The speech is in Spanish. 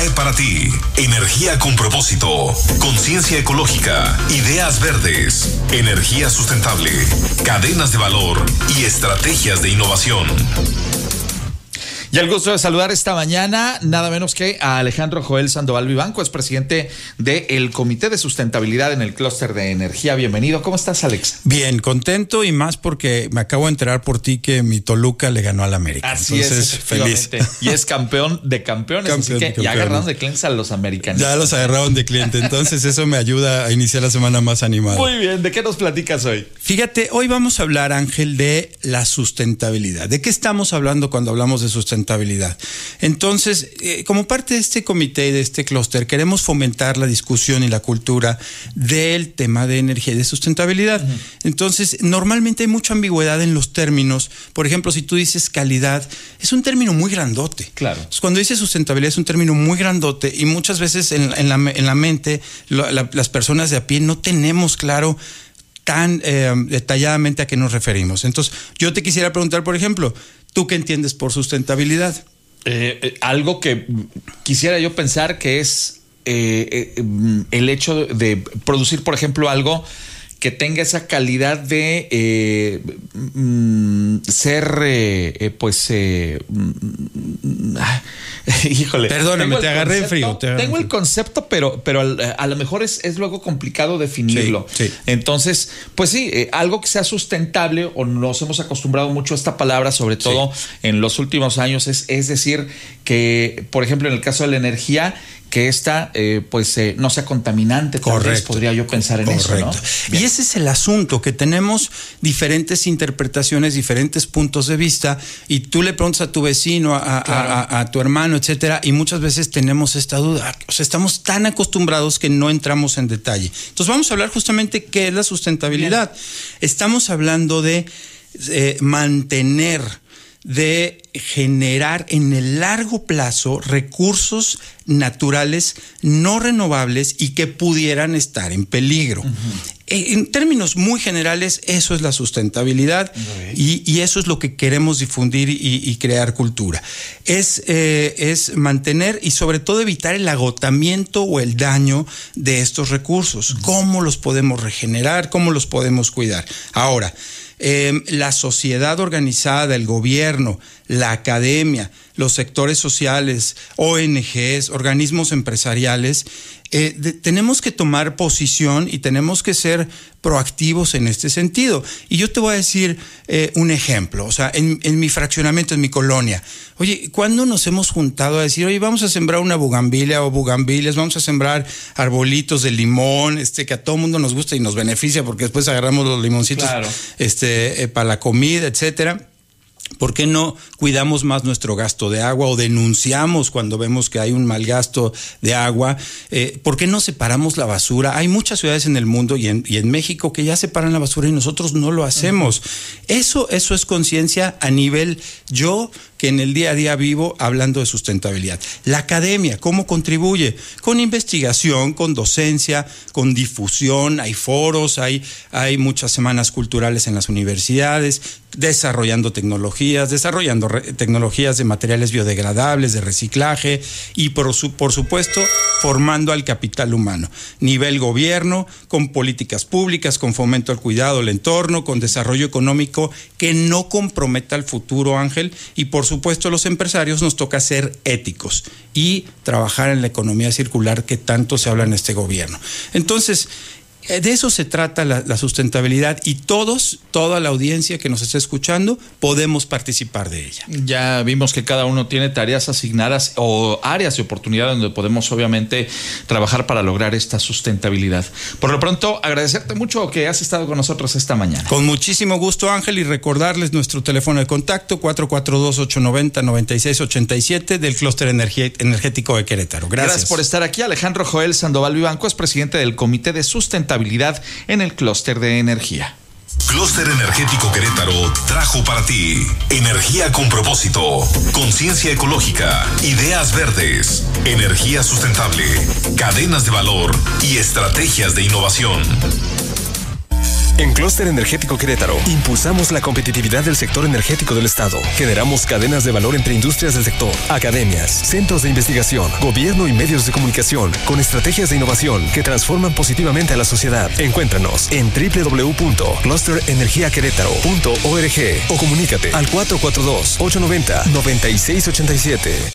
trae para ti energía con propósito, conciencia ecológica, ideas verdes, energía sustentable, cadenas de valor y estrategias de innovación. Y el gusto de saludar esta mañana, nada menos que a Alejandro Joel Sandoval Vivanco, es presidente del Comité de Sustentabilidad en el Clúster de Energía. Bienvenido. ¿Cómo estás, Alex? Bien, contento y más porque me acabo de enterar por ti que mi Toluca le ganó al América. Así entonces, es, feliz. Y es campeón de campeones, así que ya agarraron de clientes a los americanos. Ya los agarraron de cliente, entonces eso me ayuda a iniciar la semana más animada. Muy bien, ¿de qué nos platicas hoy? Fíjate, hoy vamos a hablar, Ángel, de la sustentabilidad. ¿De qué estamos hablando cuando hablamos de sustentabilidad? Entonces, como parte de este comité y de este clúster, queremos fomentar la discusión y la cultura del tema de energía y de sustentabilidad. Uh-huh. Entonces, normalmente hay mucha ambigüedad en los términos. Por ejemplo, si tú dices calidad, es un término muy grandote. Claro. Entonces, cuando dices sustentabilidad es un término muy grandote y muchas veces en la mente las personas de a pie no tenemos claro tan detalladamente a qué nos referimos. Entonces, yo te quisiera preguntar, por ejemplo, ¿tú qué entiendes por sustentabilidad? Algo que quisiera yo pensar que es el hecho de producir, por ejemplo, algo que tenga esa calidad de ser, híjole. Perdóname, te agarré en frío. Tengo el concepto, pero a lo mejor es luego complicado definirlo. Sí. Entonces, pues sí, algo que sea sustentable, o nos hemos acostumbrado mucho a esta palabra, sobre todo en los últimos años, es decir, que, por ejemplo, en el caso de la energía, que esta no sea contaminante. Correcto. Tal vez podría yo pensar en eso, ¿no? Bien. Y ese es el asunto, que tenemos diferentes interpretaciones, diferentes puntos de vista, y tú le preguntas a tu vecino, a tu hermano, etcétera, y muchas veces tenemos esta duda. O sea, estamos tan acostumbrados que no entramos en detalle. Entonces vamos a hablar justamente qué es la sustentabilidad. Bien. Estamos hablando de mantener, de generar en el largo plazo recursos naturales no renovables y que pudieran estar en peligro. Uh-huh. En términos muy generales, eso es la sustentabilidad. Uh-huh. y eso es lo que queremos difundir y crear cultura. Es mantener y sobre todo evitar el agotamiento o el daño de estos recursos. Uh-huh. ¿Cómo los podemos regenerar? ¿Cómo los podemos cuidar? Ahora, la sociedad organizada, el gobierno, la academia, los sectores sociales, ONGs, organismos empresariales, tenemos que tomar posición y tenemos que ser proactivos en este sentido. Y yo te voy a decir un ejemplo. O sea, en mi fraccionamiento, en mi colonia, oye, ¿cuándo nos hemos juntado a decir, oye, vamos a sembrar una bugambilia o bugambilias, vamos a sembrar arbolitos de limón, que a todo mundo nos gusta y nos beneficia porque después agarramos los limoncitos, claro, para la comida, etcétera? ¿Por qué no cuidamos más nuestro gasto de agua o denunciamos cuando vemos que hay un mal gasto de agua? ¿Por qué no separamos la basura? Hay muchas ciudades en el mundo y en México que ya separan la basura y nosotros no lo hacemos. Uh-huh. Eso es conciencia a nivel que en el día a día vivo hablando de sustentabilidad. La academia, ¿cómo contribuye? Con investigación, con docencia, con difusión, hay foros, hay muchas semanas culturales en las universidades, desarrollando tecnologías de materiales biodegradables, de reciclaje y por supuesto formando al capital humano. Nivel gobierno, con políticas públicas, con fomento al cuidado del entorno, con desarrollo económico que no comprometa el futuro, Ángel, y por supuesto los empresarios nos toca ser éticos y trabajar en la economía circular que tanto se habla en este gobierno. Entonces, de eso se trata la sustentabilidad y toda la audiencia que nos está escuchando podemos participar de ella. Ya vimos que cada uno tiene tareas asignadas o áreas de oportunidad donde podemos obviamente trabajar para lograr esta sustentabilidad. Por lo pronto, agradecerte mucho que has estado con nosotros esta mañana. Con muchísimo gusto, Ángel, y recordarles nuestro teléfono de contacto 442-890-9687 del Clúster Energético de Querétaro. Gracias por estar aquí. Alejandro Joel Sandoval Vivanco es presidente del Comité de Sustentabilidad en el Clúster de Energía. Clúster Energético Querétaro trajo para ti energía con propósito, conciencia ecológica, ideas verdes, energía sustentable, cadenas de valor y estrategias de innovación. En Clúster Energético Querétaro, impulsamos la competitividad del sector energético del Estado. Generamos cadenas de valor entre industrias del sector, academias, centros de investigación, gobierno y medios de comunicación, con estrategias de innovación que transforman positivamente a la sociedad. Encuéntranos en www.clusterenergiaquerétaro.org o comunícate al 442-890-9687.